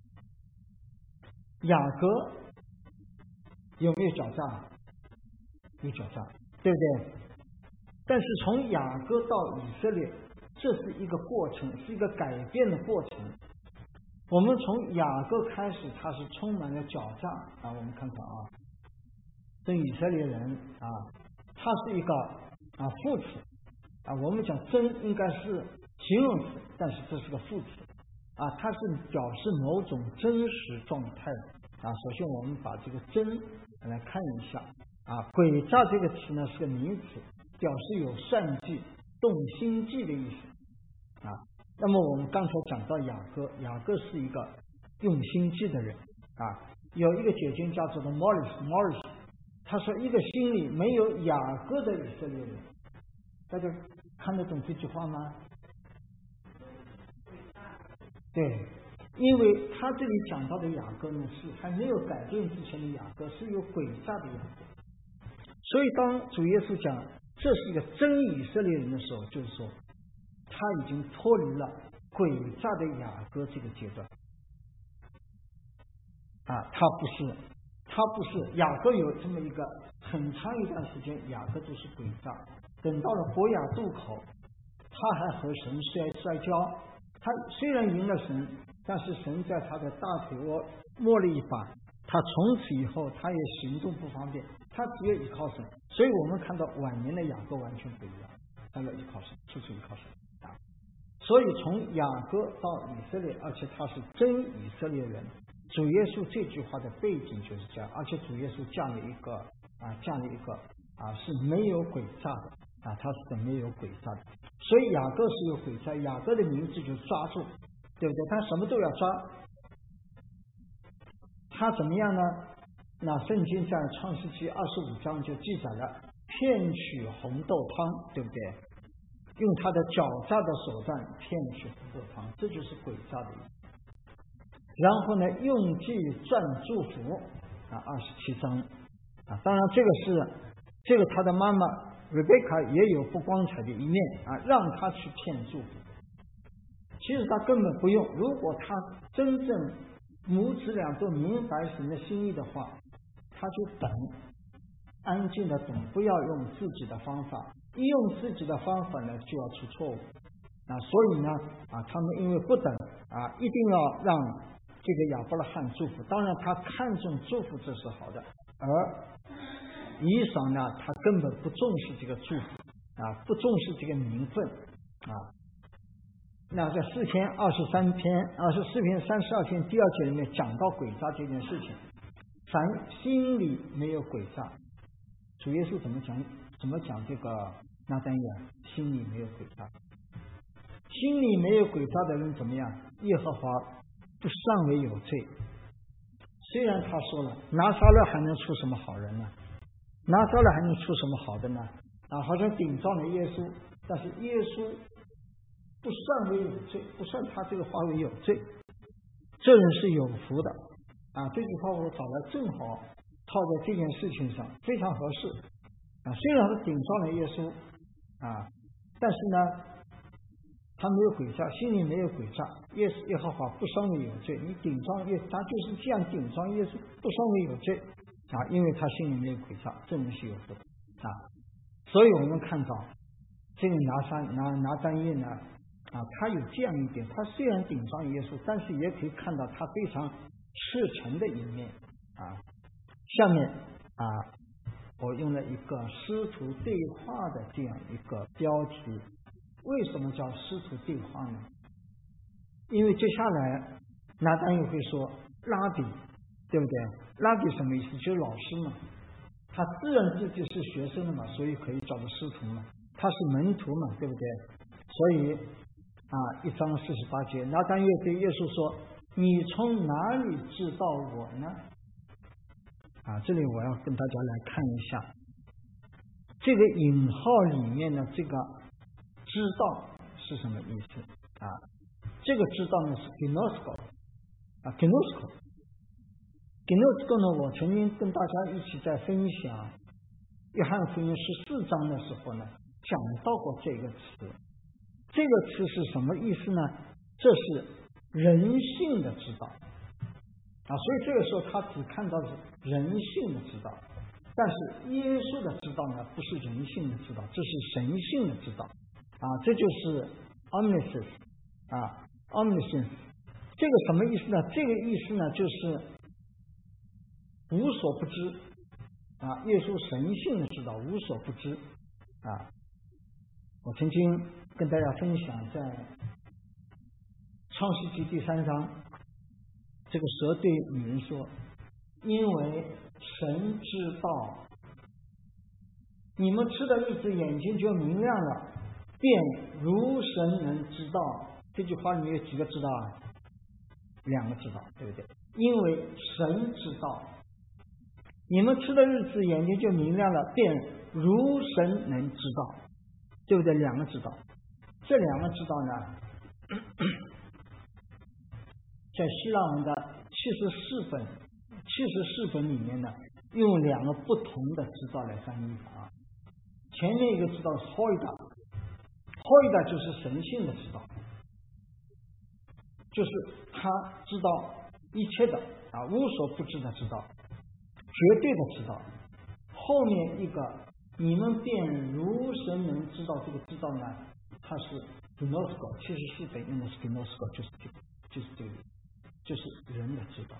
Speaker 2: 雅各有没有狡诈？有狡诈，对不对？但是从雅各到以色列，这是一个过程，是一个改变的过程。我们从雅各开始，他是充满了狡诈我们看看真以色列人他是一个副词我们讲真应该是形容词，但是这是个副词它是表示某种真实状态首先我们把这个真来看一下诡诈这个词呢是个名词，表示有算计、动心计的意思那么我们刚才讲到雅各是一个用心计的人有一个解经家叫做 Morris， 他说一个心里没有雅各的以色列人，大家看得懂这句话吗？对，因为他这里讲到的雅各呢是还没有改变之前的雅各，是有诡诈的雅各。所以当主耶稣讲这是一个真以色列人的时候，就是说他已经脱离了诡诈的雅各这个阶段他不是雅各有这么一个很长一段时间，雅各都是诡诈，等到了伯亚渡口，他还和神摔跤，他虽然赢了神，但是神在他的大腿窝摸了一把，他从此以后他也行动不方便，他只有依靠神。所以我们看到晚年的雅各完全不一样，他要依靠神，处处依靠神所以从雅各到以色列，而且他是真以色列人。主耶稣这句话的背景就是这样，而且主耶稣降了一个是没有诡诈的他是没有诡诈的。所以雅各是有诡诈，雅各的名字就抓住，对不对？他什么都要抓。他怎么样呢？那圣经在创世纪25章就记载了骗取红豆汤，对不对？用他的狡诈的手段骗取红豆汤，这就是诡诈的意思。然后呢，用计赚祝福27章当然这个他的妈妈 Rebecca 也有不光彩的一面让他去骗祝福。其实他根本不用，如果他真正母子俩都明白神的心意的话，他就等，安静的等，不要用自己的方法，一用自己的方法呢就要出错误所以呢他们因为不等一定要让这个亚伯拉罕祝福。当然他看重祝福这是好的，而以扫呢，他根本不重视这个祝福不重视这个名分那在4篇24篇32篇第2节里面讲到诡诈这件事情，凡心里没有诡诈，主耶稣怎么讲这个拿但业心里没有诡诈？心里没有诡诈的人怎么样？耶和华不尚为有罪。虽然他说了拿撒勒还能出什么好人呢？拿撒勒还能出什么好的呢？好像顶撞了耶稣，但是耶稣不算为有罪，不算他这个话为有罪，这人是有福的这句话我找来正好套在这件事情上，非常合适虽然是顶撞了耶稣但是呢他没有诡诈，心里没有诡诈，耶和华不算为有罪。你顶撞耶稣，他就是这样顶撞耶稣，不算为有罪因为他心里没有诡诈，这人是有福的所以我们看到这个拿但业呢他有这样一点，他虽然顶撞耶稣，但是也可以看到他非常赤诚的一面下面我用了一个师徒对话的这样一个标题。为什么叫师徒对话呢？因为接下来拿但业会说拉比，对不对？拉比什么意思？就是老师嘛，他自认自己是学生的嘛，所以可以叫做师徒嘛，他是门徒嘛，对不对？所以1章48节，拿但业对耶稣说：“你从哪里知道我呢？”这里我要跟大家来看一下这个引号里面的这个知道是什么意思这个知道呢是 gnosko gnosko 呢，我曾经跟大家一起在分享约翰福音14章的时候呢讲到过这个词。这个词是什么意思呢？这是人性的知道所以这个时候他只看到是人性的知道，但是耶稣的知道呢不是人性的知道，这是神性的知道这就是 omniscience omniscience。 这个什么意思呢？这个意思呢就是无所不知耶稣神性的知道，无所不知我曾经跟大家分享在创世纪第3章，这个蛇对女人说：“因为神知道你们吃的日子眼睛就明亮了，便如神能知道。”这句话里面有几个知道2个知道，对不对？因为神知道你们吃的日子眼睛就明亮了，便如神能知道，对不对？2个知道。这2个知道呢在希腊文的74本里面呢用2个不同的知道来翻译前面一个知道是 hoida 就是神性的知道，就是他知道一切的无所不知的知道，绝对的知道。后面一个你们便如神能知道，这个知道呢它是 gnosko， 74本用的是 gnosko， 就是这个就是人的知道。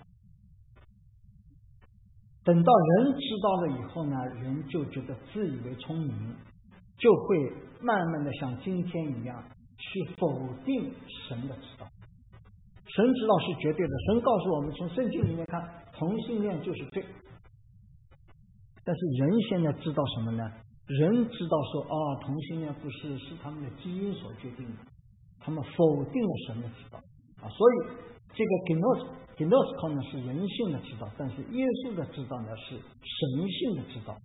Speaker 2: 等到人知道了以后呢，人就觉得自以为聪明，就会慢慢的像今天一样去否定神的知道。神知道是绝对的，神告诉我们从圣经里面看同性恋就是罪，但是人现在知道什么呢？人知道说同性恋不是他们的基因所决定的，他们否定了神的知道所以这个 gnosko 呢是人性的知道，但是耶稣的知道呢是神性的知道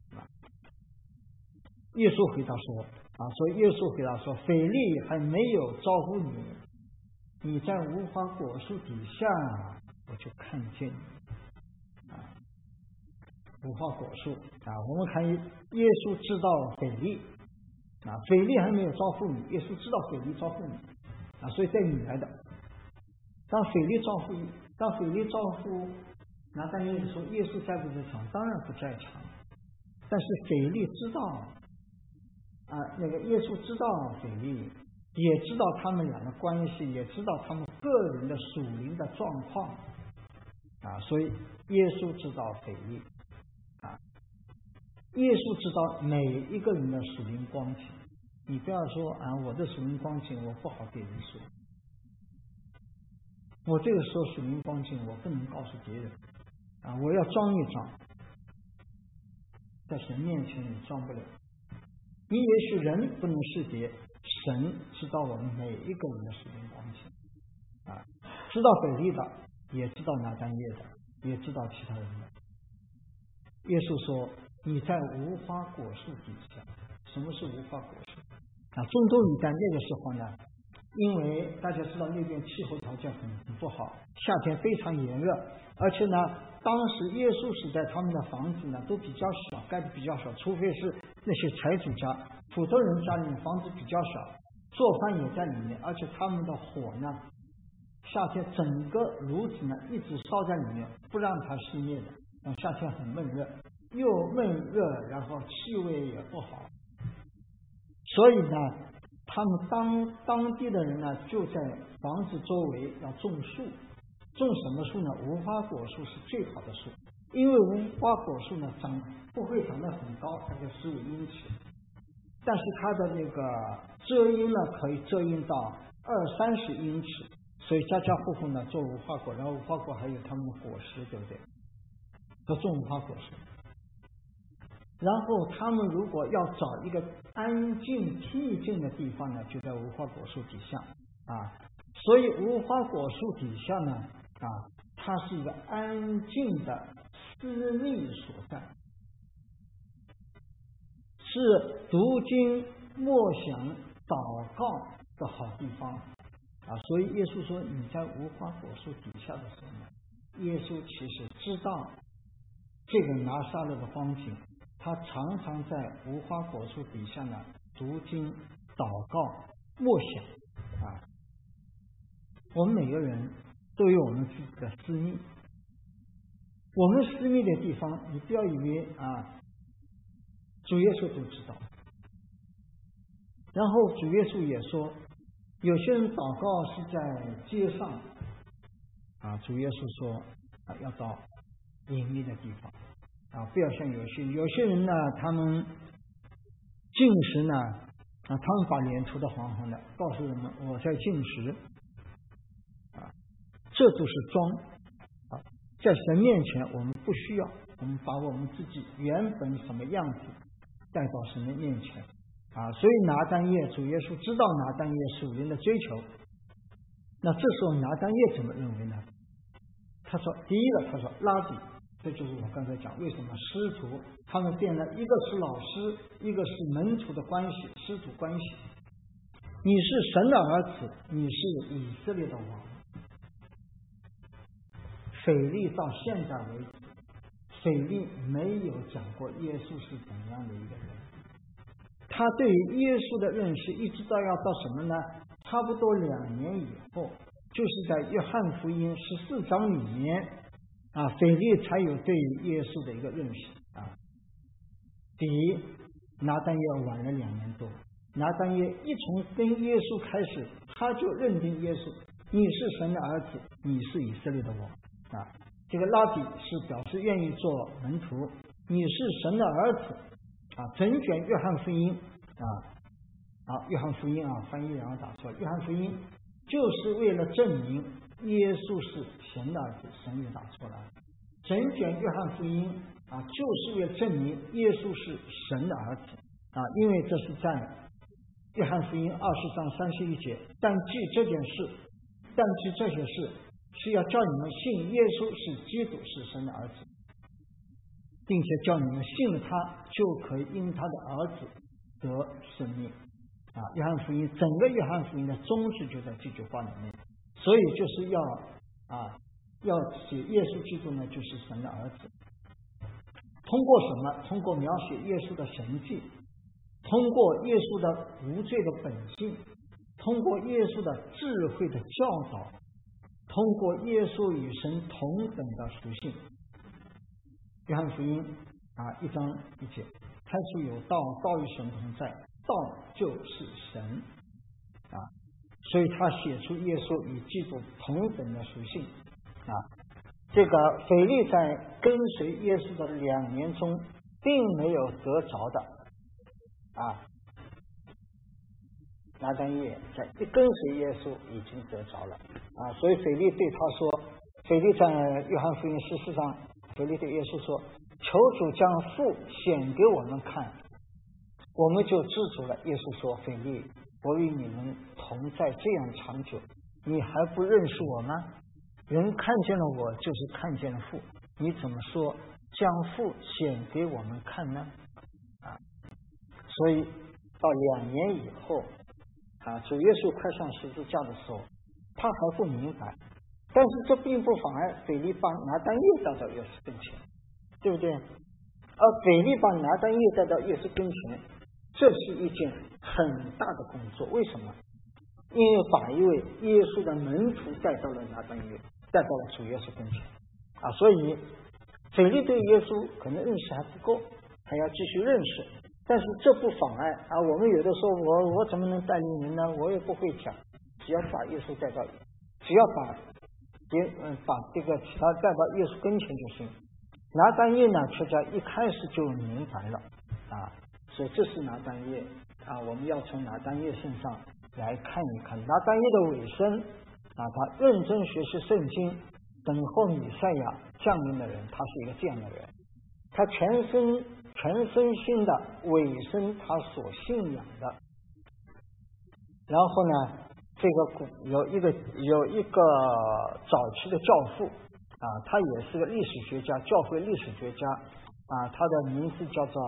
Speaker 2: 耶稣回答说所以耶稣回答说，腓力还没有招呼你，你在无花果树底下我就看见你无花果树我们看耶稣知道腓力腓力还没有招呼你，耶稣知道腓力招呼你所以带你来的。当腓力招呼拿但业说耶稣在不在场？当然不在场，但是腓力知道那个耶稣知道腓力，也知道他们俩的关系，也知道他们个人的属灵的状况所以耶稣知道腓力耶稣知道每一个人的属灵光景，你不要说我的属灵光景我不好给人说，我这个时候属灵光景我不能告诉别人我要装一装，在神面前你装不了。你也许人不能识别，神知道我们每一个人的属灵光景知道腓利的，也知道拿但业的，也知道其他人的。耶稣说你在无花果树底下。什么是无花果树中东一带那个时候呢，因为大家知道那边气候条件很不好，夏天非常炎热，而且呢当时耶稣时代他们的房子呢都比较小，盖的比较小，除非是那些财主家，普通人家里面房子比较小，做饭也在里面，而且他们的火呢夏天整个炉子呢一直烧在里面，不让它熄灭的，夏天很闷热，又闷热，然后气味也不好，所以呢他们当地的人呢就在房子周围要种树。种什么树呢？无花果树是最好的树，因为无花果树呢不会长得很高，大概15英尺，但是它的那个遮阴呢可以遮阴到20-30英尺，所以家家户户呢种无花果，然后无花果还有他们的果实，对不对？都种无花果树。然后他们如果要找一个安静僻静的地方呢，就在无花果树底下所以无花果树底下呢它是一个安静的私密所在，是读经默想祷告的好地方所以耶稣说你在无花果树底下的时候呢，耶稣其实知道这个拿撒勒的光景，他常常在无花果树底下呢读经祷告默想我们每个人都有我们自己的私密，我们私密的地方你不要以为主耶稣都知道。然后主耶稣也说有些人祷告是在街上主耶稣说要到隐秘的地方不要像有些人呢，他们进食呢他们把脸涂得黄黄的，告诉人们我在进食这都是装在神面前我们不需要，我们把我们自己原本什么样子带到神的面前所以拿但业，主耶稣知道拿但业属灵的追求，那这时候拿但业怎么认为呢？他说第一个，他说拉比，这就是我刚才讲为什么师徒他们变了，一个是老师，一个是门徒的关系，师徒关系。你是神的儿子，你是以色列的王。腓利到现在为止，腓利没有讲过耶稣是怎样的一个人，他对于耶稣的认识一直到要到什么呢？差不多2年以后，就是在约翰福音14章里面腓利才有对于耶稣的一个认识比拿但业晚了2年多。拿但业一从跟耶稣开始，他就认定耶稣，你是神的儿子，你是以色列的王这个拉比是表示愿意做门徒，你是神的儿子整卷约翰福音约翰福音翻译然后打错了，约翰福音就是为了证明耶稣是神的儿子，神也打错了，整卷约翰福音就是为了证明耶稣是神的儿子因为这是在约翰福音20章31节，但记这些事是要叫你们信耶稣是基督，是神的儿子，并且叫你们信了他，就可以因他的儿子得生命约翰福音整个约翰福音的宗旨就在这句话里面，所以就是要写耶稣基督呢就是神的儿子。通过什么？通过描写耶稣的神迹，通过耶稣的无罪的本性，通过耶稣的智慧的教导，通过耶稣与神同等的属性。约翰福音1章1节，开始有道，道与神同在，道就是神所以他写出耶稣与基督同等的属性这个腓利在跟随耶稣的2年中并没有得着的拿但业在跟随耶稣已经得着了所以腓力对他说，腓力在约翰福音14章，腓力对耶稣说，求主将父显给我们看，我们就知足了。耶稣说，腓力，我与你们同在这样长久，你还不认识我吗？人看见了我，就是看见了父，你怎么说将父显给我们看呢？所以到2年以后主耶稣快上十字架的时候，他还不明白，但是这并不妨碍腓力把拿但业带到耶稣跟前，对不对？而腓力把拿但业带到耶稣跟前，这是一件很大的工作。为什么？因为把一位耶稣的门徒带到了拿但业，带到了主耶稣跟前所以腓力对耶稣可能认识还不够，还要继续认识，但是这不妨碍我们有的时候我怎么能带领人呢？我也不会讲，只要把耶稣带到，只要把这个其他带到耶稣跟前就行。拿但业呢，却在一开始就明白了所以这是拿但业我们要从拿但业身上来看一看拿但业的尾声他认真学习圣经，等候弥赛亚降临的人，他是一个这样的人，他全身心的委身他所信仰的。然后呢，这个有一个早期的教父他也是个历史学家，教会历史学家他的名字叫做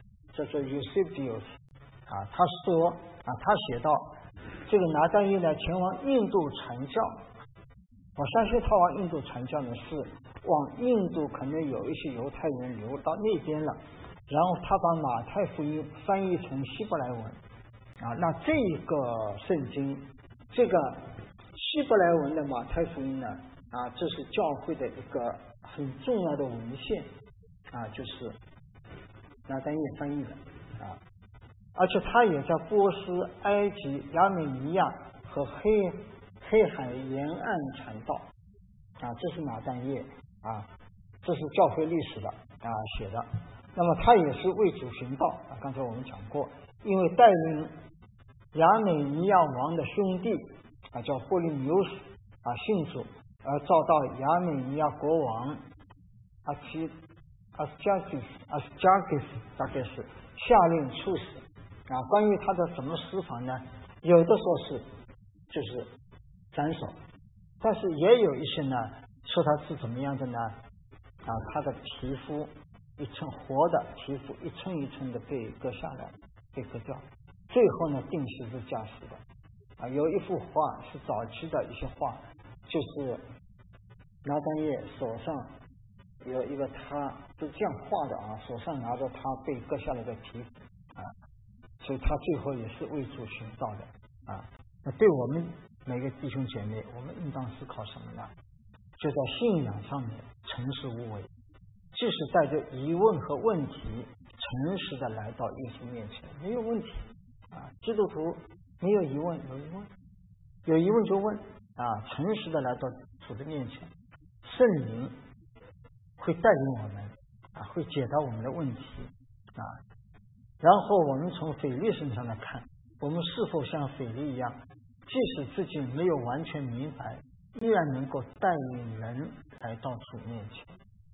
Speaker 2: Eusebius他说他写道，这个拿但业呢前往印度传教，我相信他往印度传教呢是往印度可能有一些犹太人流到那边了，然后他把马太福音翻译成希伯来文那这个圣经，这个希伯来文的马太福音呢这是教会的一个很重要的文献就是拿但业翻译的而且他也在波斯、埃及、亚美尼亚和黑海沿岸传道这是拿但业这是教会历史的写的。那么他也是为主寻道刚才我们讲过，因为带领亚美尼亚王的兄弟叫波利牛斯信主，而遭到亚美尼亚国王阿斯加基斯大概是下令处死关于他的怎么死法呢？有的说是就是斩首，但是也有一些呢说他是怎么样的呢他的皮肤一层活的皮肤一层一层的被割下来，被割掉，最后呢钉十字架死的有一幅画是早期的一些画，就是拿但业手上有一个他是这样画的手上拿着他被割下来的皮肤所以他最后也是为主寻道的那对我们每个弟兄姐妹，我们应当思考什么呢？就在信仰上面诚实无伪，即使带着疑问和问题，诚实的来到耶稣面前，没有问题基督徒没有疑问，有疑问就问诚实的来到主的面前，圣灵会带领我们会解答我们的问题然后我们从腓力身上来看，我们是否像腓力一样，即使自己没有完全明白，依然能够带领人来到主面前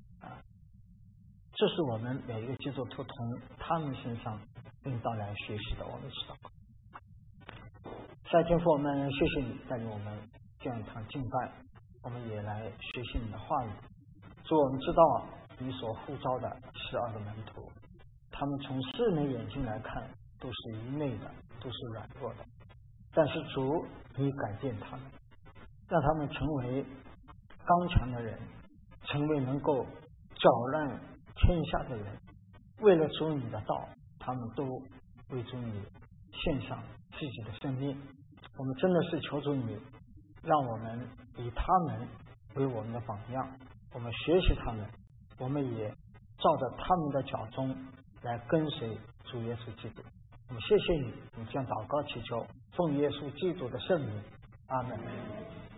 Speaker 2: 这是我们每一个基督徒从他们身上应当来学习的。我们知道夏天父，我们谢谢你带领我们这样一场敬拜，我们也来学习你的话语。主，我们知道你所呼召的12个门徒，他们从世人眼睛来看都是愚昧的，都是软弱的，但是主你改变他们，让他们成为刚强的人，成为能够搅乱天下的人，为了主你的道，他们都为主你献上自己的生命。我们真的是求主你让我们以他们为我们的榜样，我们学习他们，我们也照着他们的脚踪来跟随主耶稣基督。我们谢谢你，我们将祷告祈求，奉耶稣基督的圣名，阿门。